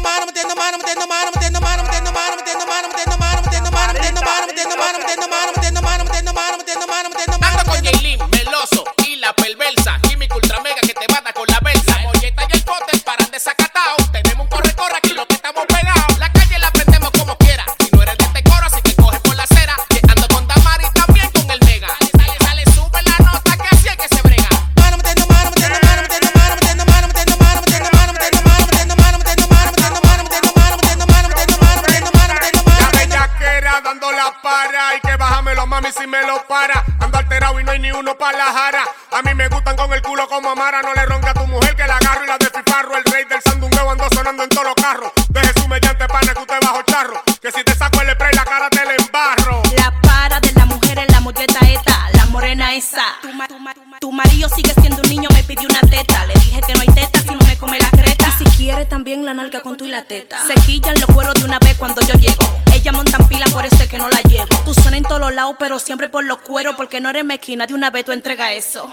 Ando con Yailin, Meloso y la perversa Química Ultra Mega que te mata con la versa. Molleta y el pote paran desacatao. Tenemos un corre-corre aquí lo que estamos pegados. La calle la prendemos como quiera. Si no eres de este coro, así que coge por la acera. Que ando con Damari también con el Mega. Sale, sube la nota que así es que se brega. La bellaquera dando la para. Y que bájamelo mami si me lo para. Ando alterado y no hay ni uno pa' la jara. A mí me gustan con el culo como Amara. No le ronca a tu mujer que la agarro y la despifarro. El rey del sandungueo ando sonando en todos los carros. Deje su mediante pana que usted bajo charro. Que si te saco el spray la cara te la embarro. La para de la mujer es la molleta esta, la morena esa. Tu marido sigue siendo un niño, me pidió una teta. Le dije que no hay teta si no me come la creta. Y si quiere también la nalga con tu y la teta. Se quillan los cueros de una vez cuando yo llego. Ella montan pila por eso es que no la llevo. Tú suena en todos los lados pero siempre por los cueros. Porque no eres mezquina, de una vez tú entrega eso.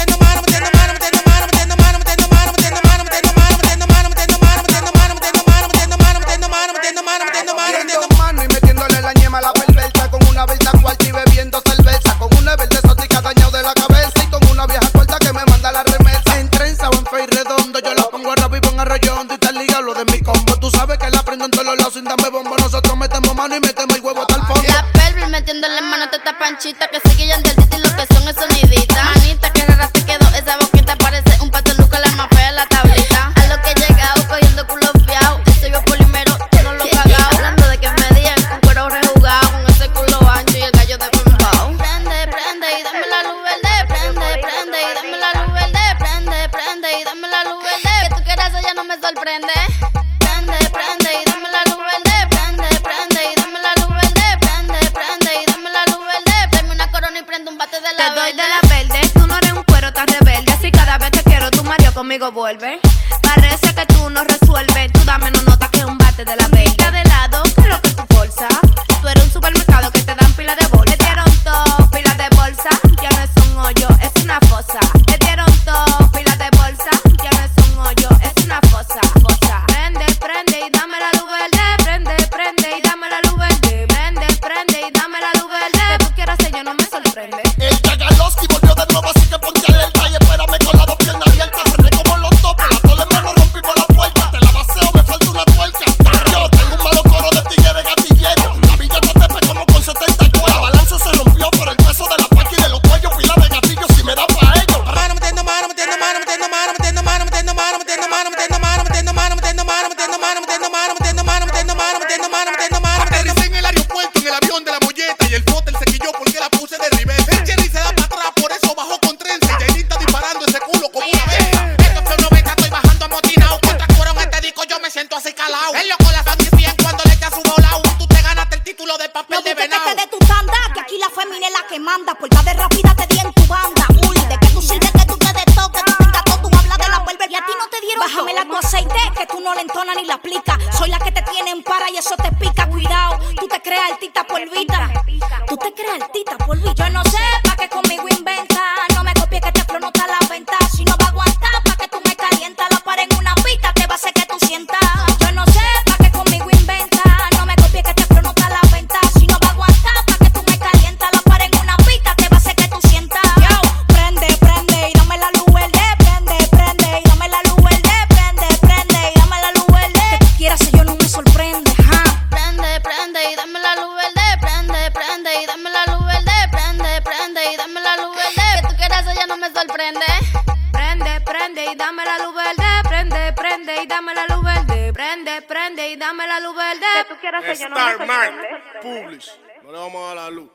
Mano y metiéndole la ñema a la perversa. Con una versa cuarta y bebiendo cerveza. Con una verde exótica dañado de la cabeza. Y con una vieja corta que me manda la remesa. En trenza o en fey redondo. Yo la pongo a rap y pongo a rollo hondo. Y tal ligado lo de mi combo. Tú sabes que la prendo en todos los lados sin darme bombo. Nosotros metemos mano y metemos el huevo hasta el fondo. La pelvis metiéndole mano a esta panchita. Que se guillan del titi lo que son esos soniditas. Manita que rara te quedó. Esa boquita parece un pateluco. La más fea la tablita. A lo que he llegado cogiendo culo fiao. Ese yo polimero, yo no lo he cagao. Hablando de que me digan con cuero rejugado. Con ese culo ancho y el gallo de pembao. Prende, prende y dame la luz verde. Prende, prende y dame la luz verde. Prende, prende y dame la luz verde. Que tú quieras ella no me sorprende. Prende, prende y dame la luz verde. Prende, prende y dame la luz verde. Prende, prende y dame la luz verde. Dame una corona y prende un bate de la Te doy verde. de la verde, tú no eres un cuero tan rebelde. Así cada vez que quiero tu Mario conmigo vuelve. Parece que tú no resuelves. Tú dame no nota que es un bate de la verde. De lado, que es lo que tú bolsa. Tú eres un supermercado que te dan pila de bolsa. Le dieron todo, pila de bolsa. Ya no es un hoyo, es una fosa. Le dieron todo, pila de bolsa. Ya no es un hoyo, es una fosa. Prende, prende y dame la luz verde. Prende, prende y dame la luz verde. Prende, prende y dame la luz verde. Que tú quieras ella no me sorprende. El Yagaloski volvió de nuevo, así que ponte alerta. Y espérame con las dos piernas abiertas. Frené como los topes, la tole me lo rompí por la puerta. Te la baseo, me falta una tuerca. Yo tengo un malo coro de tigre gatillero. La villa te tepe como con 74. La balanza se rompió por el peso de la paca y de los cuellos. Pila de gatillos si me da pa' ellos. Aterricé en el aeropuerto en el avión de la molleta. Y el fotel se quilló porque la puse de reversa. El Jerry se da para atrás, por eso bajó con trenza. Y Yailin está disparando ese culo como una abeja. Esto fue 90, estoy bajando amotinado. Contra cuero en este disco yo me siento así calao. El loco la sabe bien cuando le echa su volao. Tú te ganaste el título de papel No de viste que venado. te de tu tanda, que aquí la femina es la que manda. Por de rápida te di en tu banda. Uy, de que tú sirves, que tú te de toque. Tú tengas todo, tú hablas de la perver y a ti no te dieron. Bájame la tu aceite, que tú no le entonas ni la aplica. Soy la que te tiene en para y eso te pica. Cuidado, tú te creas altita polvita. Tú te creas altita polvita. Yo no sé pa' qué conmigo inventa. No me copies que te flow no está a la venta. Si no va a aguantar pa' que tú me calientas. La pared en una pista te va a hacer que tú sientas. Yo no sé pa' qué conmigo inventa. No me copies que te flow no está a la venta. Si no va a aguantar pa' que tú me calientas. La pared en una pista te va a hacer que tú sientas. Yo, prende, prende y dame la luz verde. Prende, prende y dame la luz verde. Prende, prende y dame la luz verde. Que tú quieras si yo no me sorprende. Prende, prende y dame la luz verde. Prende, prende y dame la luz verde. Prende, prende y dame la luz verde. Que tú quieras ella no me sorprende. Prende, prende y dame la luz verde. Prende, prende y dame la luz verde. Prende, prende y dame la luz verde. Que tú quieras ella no me Star Mark sorprende. Publish. No le vamos a dar la luz.